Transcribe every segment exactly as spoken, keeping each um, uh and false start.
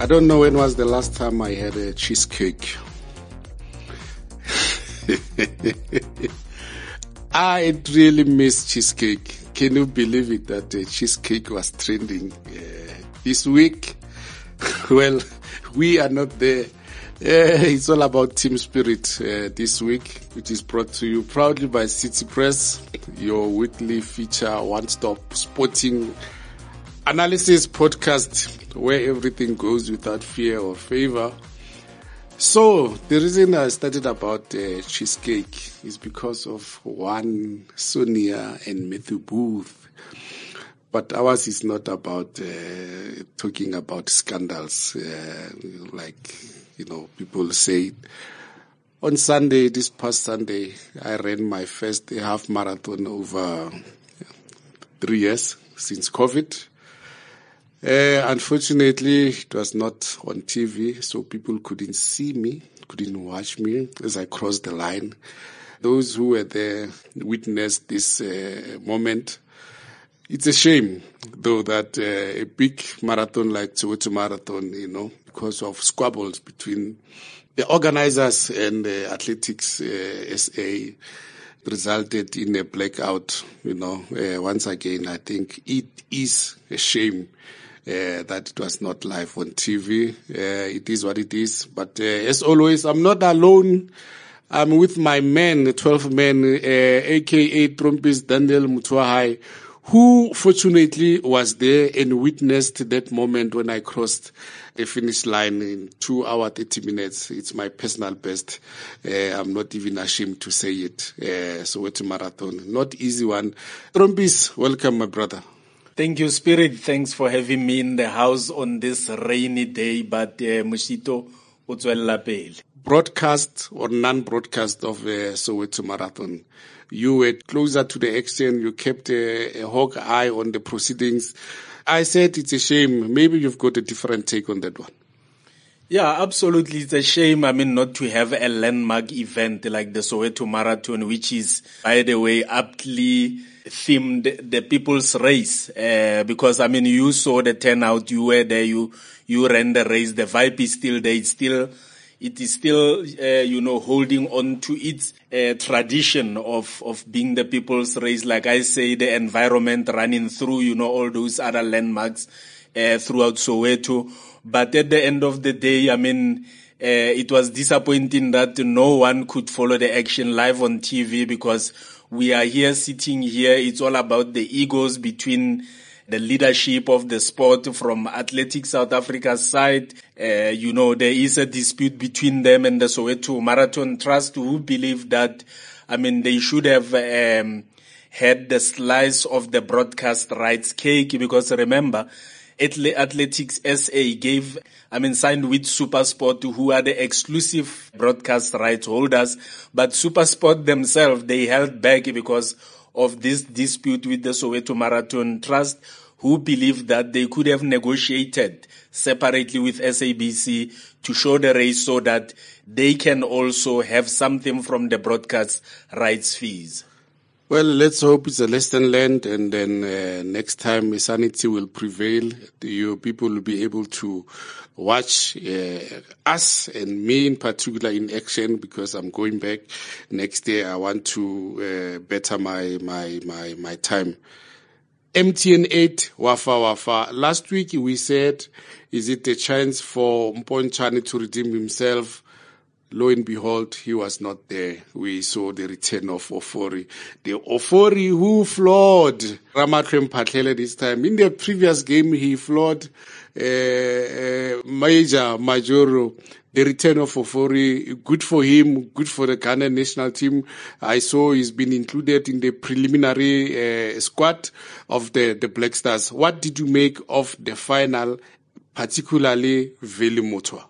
I don't know when was the last time I had a cheesecake. I really miss cheesecake. Can you believe it that the cheesecake was trending uh, this week? Well, we are not there. Uh, it's all about team spirit uh, this week, which is brought to you proudly by City Press, your weekly feature, one-stop sporting analysis podcast where everything goes without fear or favor. So the reason I started about uh, cheesecake is because of one Sonia and Matthew Booth. But ours is not about uh, talking about scandals, uh, like, you know, people say. On Sunday, this past Sunday, I ran my first half marathon over three years since COVID. Uh, unfortunately, it was not on T V, so people couldn't see me, couldn't watch me as I crossed the line. Those who were there witnessed this uh, moment. It's a shame, though, that uh, a big marathon like Soweto Marathon, you know, because of squabbles between the organizers and the Athletics uh, S A, resulted in a blackout. You know, uh, once again, I think it is a shame Uh, that it was not live on T V. Uh, it is what it is. But uh, as always, I'm not alone. I'm with my men, twelve men, uh, a k a. Trumpist Daniel Mutuahai, who fortunately was there and witnessed that moment when I crossed the finish line in two hours, thirty minutes. It's my personal best. Uh, I'm not even ashamed to say it. Uh, so it's a marathon. Not easy one. Trumpist, welcome, my brother. Thank you, Spirit. Thanks for having me in the house on this rainy day, but uh, Mushito utswella pele. Broadcast or non-broadcast of the Soweto Marathon. You were closer to the action. You kept a, a hawk eye on the proceedings. I said it's a shame. Maybe you've got a different take on that one. Yeah, absolutely. It's a shame, I mean, not to have a landmark event like the Soweto Marathon, which is, by the way, aptly themed the people's race. Uh, because, I mean, you saw the turnout, you were there, you, you ran the race, the vibe is still there, it's still, it is still, uh, you know, holding on to its uh, tradition of, of being the people's race. Like I say, the environment running through, you know, all those other landmarks uh, throughout Soweto. But at the end of the day, I mean, uh, it was disappointing that no one could follow the action live on T V because we are here sitting here. It's all about the egos between the leadership of the sport from Athletics South Africa's side. Uh, you know, there is a dispute between them and the Soweto Marathon Trust, who believe that, I mean, they should have um, had the slice of the broadcast rights cake, because remember, Athletics S A gave, I mean, signed with SuperSport, who are the exclusive broadcast rights holders. But SuperSport themselves, they held back because of this dispute with the Soweto Marathon Trust, who believed that they could have negotiated separately with S A B C to show the race so that they can also have something from the broadcast rights fees. Well, let's hope it's a lesson learned, and then uh, next time sanity will prevail. You people will be able to watch uh, us and me in particular in action, because I'm going back next year. I want to uh, better my my my my time. M T N eight, Wafa Wafa. Last week we said, is it a chance for Mpontshane to redeem himself? Lo and behold, he was not there. We saw the return of Ofori. The Ofori who floored Ramatlwe Mphahlele this time. In the previous game, he floored uh, uh, Major Majoro. The return of Ofori, good for him, good for the Ghana national team. I saw he's been included in the preliminary uh, squad of the, the Black Stars. What did you make of the final, particularly Veli Motwa?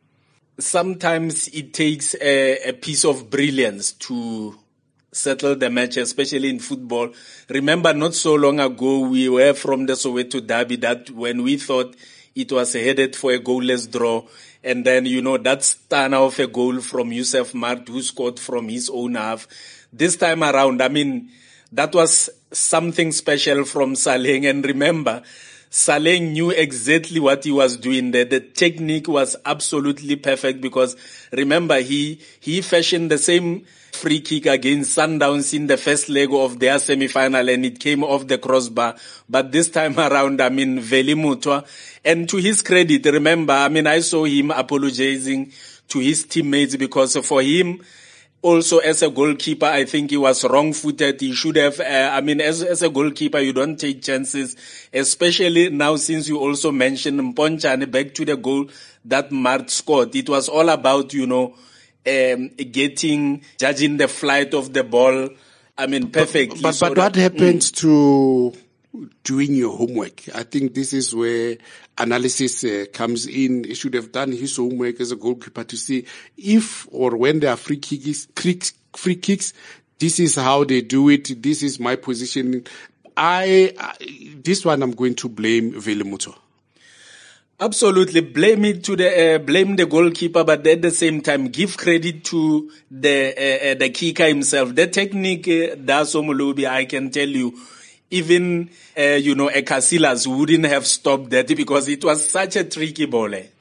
Sometimes it takes a, a piece of brilliance to settle the match, especially in football. Remember, not so long ago, we were from the Soweto Derby, that when we thought it was headed for a goalless draw, and then, you know, that stunner of a goal from Yusuf Mart, who scored from his own half. This time around, I mean, that was something special from Saleng. And remember, Saleng knew exactly what he was doing there. The technique was absolutely perfect because remember, he, he fashioned the same free kick against Sundowns in the first leg of their semi-final and it came off the crossbar. But this time around, I mean, Veli Mutwa. And to his credit, remember, I mean, I saw him apologizing to his teammates because for him, also, as a goalkeeper, I think he was wrong-footed. He should have, uh, I mean, as, as a goalkeeper, you don't take chances, especially now since you also mentioned Mponchane back to the goal that Mart scored. It was all about, you know, um, getting, judging the flight of the ball. I mean, perfectly. But, but, but what happens mm. to doing your homework? I think this is where analysis uh, comes in. He should have done his homework as a goalkeeper to see if or when there are free kicks, free kicks, this is how they do it. This is my position. I, I this one I'm going to blame Veli Mutwa. Absolutely, blame it to the uh, blame the goalkeeper, but at the same time, give credit to the uh, uh, the kicker himself. The technique, uh, Daso Mulubi, I can tell you. Even, uh, you know, a Casillas wouldn't have stopped that because it was such a tricky ball. Eh?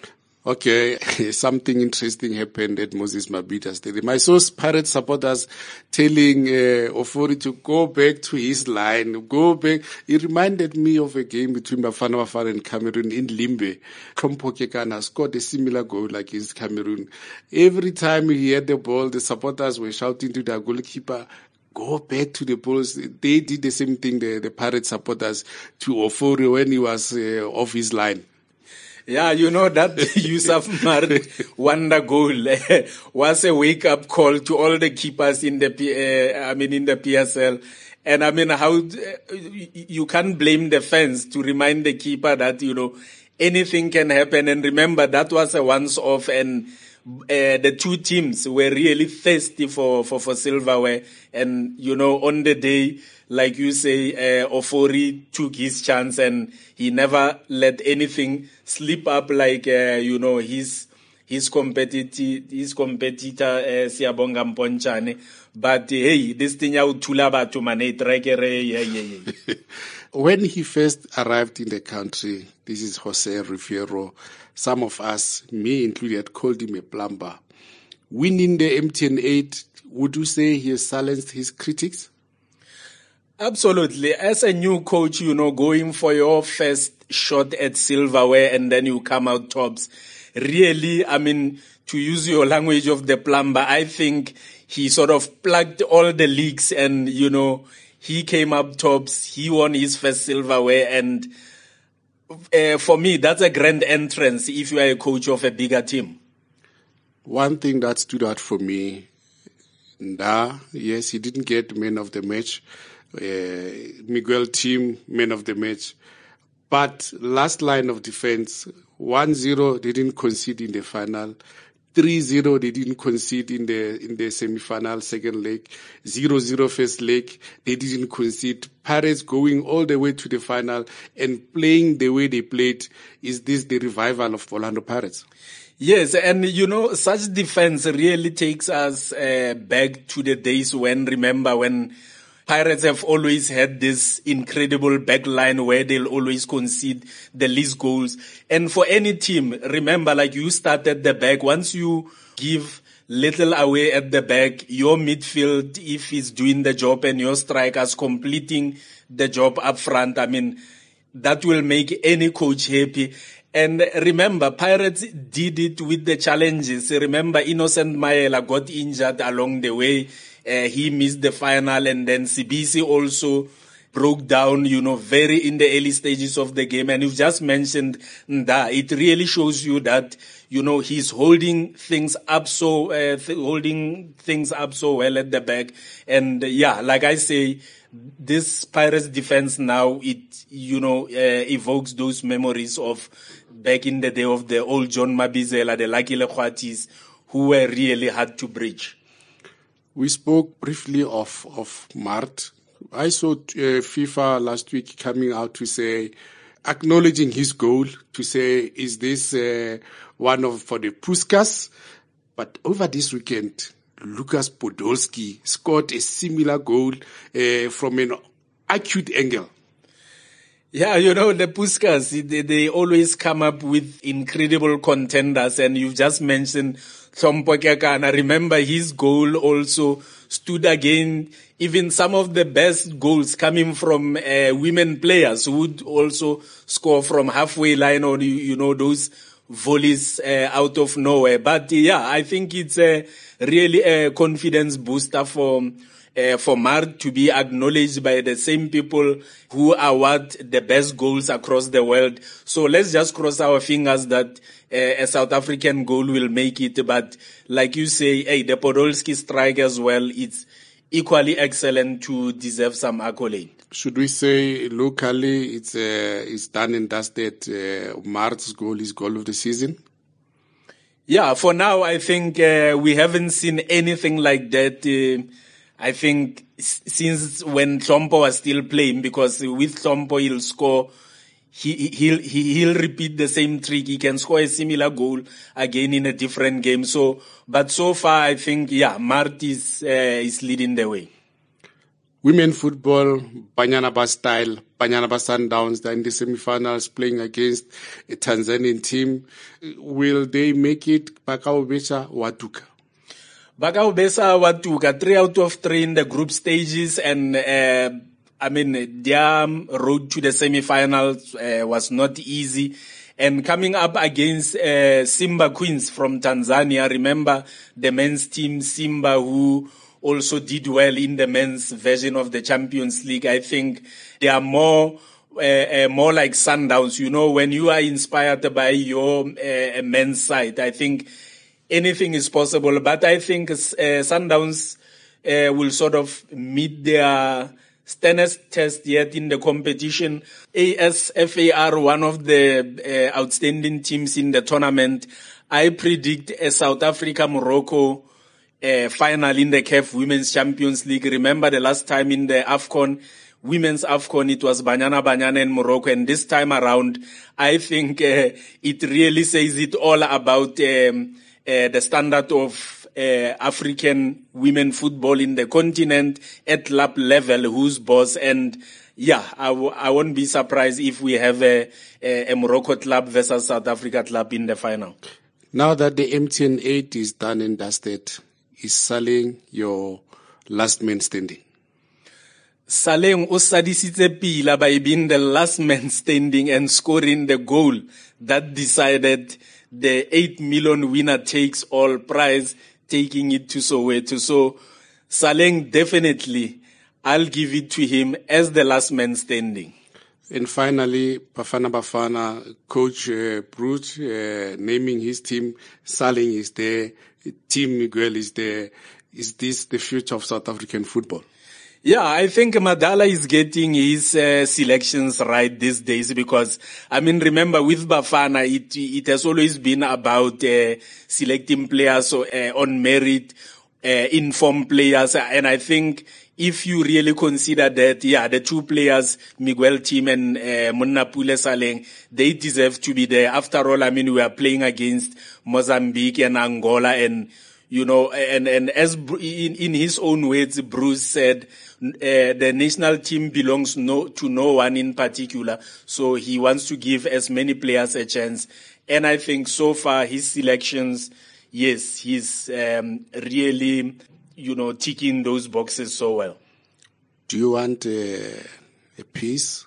Okay, something interesting happened at Moses Mabhida Stadium. I saw Pirates supporters telling uh, Ofori to go back to his line, go back. It reminded me of a game between Bafana Bafana and Cameroon in Limbe. Trompo Kekana scored a similar goal like against Cameroon. Every time he had the ball, the supporters were shouting to their goalkeeper, go back to the post. They did the same thing, the, the Pirate supporters, to Ofori when he was uh, off his line. Yeah, you know, that Yusuf Mart wonder goal was a wake-up call to all the keepers in the, uh, I mean, in the P S L. And I mean, how, uh, you can't blame the fans to remind the keeper that, you know, anything can happen. And remember, that was a once-off and Uh, the two teams were really thirsty for, for, for silverware. And, you know, on the day, like you say, uh, Ofori took his chance and he never let anything slip up like, uh, you know, his, his competitor, his competitor, uh, Siabonga Mponchane. But, uh, hey, this thing out tulaba to mane trekere, yeah, yeah, yeah. When he first arrived in the country, this is Jose Rifiero, some of us, me included, called him a plumber. Winning the M T N eight, would you say he has silenced his critics? Absolutely. As a new coach, you know, going for your first shot at silverware and then you come out tops. Really, I mean, to use your language of the plumber, I think he sort of plugged all the leaks and, you know, he came up tops. He won his first silverware and Uh, for me, that's a grand entrance if you are a coach of a bigger team. One thing that stood out for me, Nda, yes, he didn't get man of the match. Uh, Miguel Team, man of the match. But last line of defense, one zero, they didn't concede in the final. three zero, they didn't concede in the in the semi-final second leg. zero zero first leg, they didn't concede. Pirates going all the way to the final and playing the way they played. Is this the revival of Orlando Pirates? Yes, and you know, such defense really takes us uh, back to the days when, remember, when Pirates have always had this incredible back line where they'll always concede the least goals. And for any team, remember, like you start at the back, once you give little away at the back, your midfield, if he's doing the job and your strikers completing the job up front, I mean, that will make any coach happy. And remember, Pirates did it with the challenges. Remember, Innocent Maela got injured along the way. Uh, he missed the final, and then Sibisi also broke down, you know, very in the early stages of the game. And you've just mentioned that it really shows you that, you know, he's holding things up so, uh, th- holding things up so well at the back. And uh, yeah, like I say, this Pirates defense now, it, you know, uh, evokes those memories of back in the day of the old John Mabizela, the Lucky Lekwatis, who were really hard to bridge. We spoke briefly of, of Mart. I saw uh, FIFA last week coming out to say, acknowledging his goal, to say, is this uh, one of for the Puskas? But over this weekend, Lucas Podolski scored a similar goal uh, from an acute angle. Yeah, you know, the Puskas, they, they always come up with incredible contenders, and you've just mentioned Hlompho Kekana. Remember, his goal also stood again even some of the best goals coming from uh, women players who would also score from halfway line, or, you, you know, those volleys uh, out of nowhere. But uh, yeah, I think it's a really a confidence booster for Uh, for Mart to be acknowledged by the same people who award the best goals across the world. So let's just cross our fingers that uh, a South African goal will make it. But like you say, hey, the Podolski strike as well, it's equally excellent to deserve some accolade. Should we say locally it's uh, it's done and dusted, uh, Mart's goal is goal of the season? Yeah, for now I think uh, we haven't seen anything like that. Uh, I think since when Hlompho was still playing, because with Hlompho he'll score, he, he'll, he'll repeat the same trick. He can score a similar goal again in a different game. So, but so far I think, yeah, Mart is, uh, is leading the way. Women football, Banyana Bas style, Banyana Bas Sundowns, they're in the semi-finals playing against a Tanzanian team. Will they make it? Bakau Besa Watuka? Bakau Besa Watuka, three out of three in the group stages, and uh, I mean their road to the semi-finals uh, was not easy. And coming up against uh, Simba Queens from Tanzania, remember the men's team Simba, who also did well in the men's version of the Champions League. I think they are more uh, uh, more like Sundowns. You know, when you are inspired by your uh, men's side, I think anything is possible, but I think uh, Sundowns uh, will sort of meet their sternest test yet in the competition. A S F A R, one of the uh, outstanding teams in the tournament. I predict a South Africa-Morocco uh, final in the C A F Women's Champions League. Remember the last time in the AFCON, Women's AFCON, it was Banyana Banyana and Morocco, and this time around, I think uh, it really says it all about um, Uh, the standard of uh, African women football in the continent at club level, who's boss. And yeah, I, w- I won't be surprised if we have a, a, a Morocco club versus South Africa club in the final. Now that the M T N eight is done and dusted, is Saleng your last man standing? Saleng o sadisitse pila by being the last man standing and scoring the goal that decided the eight million winner takes all prize, taking it to Soweto. So Saleng, definitely, I'll give it to him as the last man standing. And finally, Bafana Bafana, Coach uh, Bruce uh, naming his team, Saleng is there, Team Miguel is there. Is this the future of South African football? Yeah, I think Madala is getting his uh, selections right these days, because, I mean, remember with Bafana, it it has always been about uh, selecting players uh, on merit, uh, informed players, and I think if you really consider that, yeah, the two players, Miguel Team and uh, Munnapule Saleng, they deserve to be there. After all, I mean, we are playing against Mozambique and Angola, and you know, and, and as in, in his own words, Bruce said, uh, the national team belongs no, to no one in particular. So he wants to give as many players a chance. And I think so far his selections, yes, he's um, really, you know, ticking those boxes so well. Do you want uh, a piece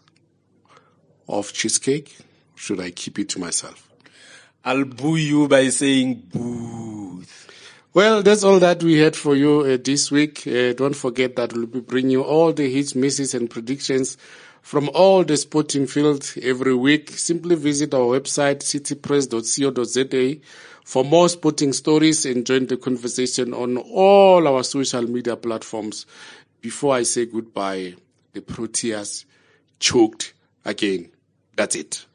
of cheesecake? Or should I keep it to myself? I'll boo you by saying boo. Well, that's all that we had for you uh, this week. Uh, don't forget that we'll be bringing you all the hits, misses, and predictions from all the sporting fields every week. Simply visit our website, city press dot co dot za, for more sporting stories, and join the conversation on all our social media platforms. Before I say goodbye, the Proteas choked again. That's it.